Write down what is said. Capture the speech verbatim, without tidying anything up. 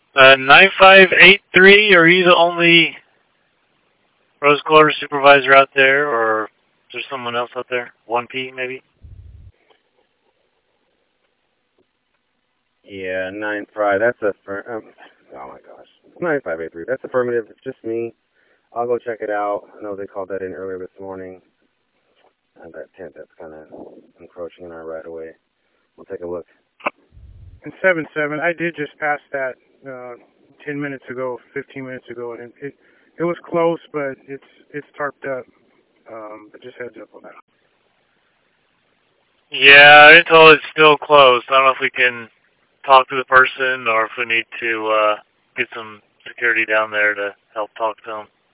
Uh, nine five eight three, are you the only Rose Quarter supervisor out there, or is there someone else out there? one P, maybe? Yeah, nine five. That's a fir- um, oh my gosh, nine five eight three. That's affirmative. It's just me. I'll go check it out. I know they called that in earlier this morning. Uh, that tent that's kind of encroaching in our right of way. We'll take a look. And seven seven, I did just pass that uh, ten minutes ago, fifteen minutes ago, and it it was close, but it's it's tarped up. Um, but just heads up on that. Yeah, I told it's still closed. I don't know if we can talk to the person or if we need to uh, get some security down there to help talk to them.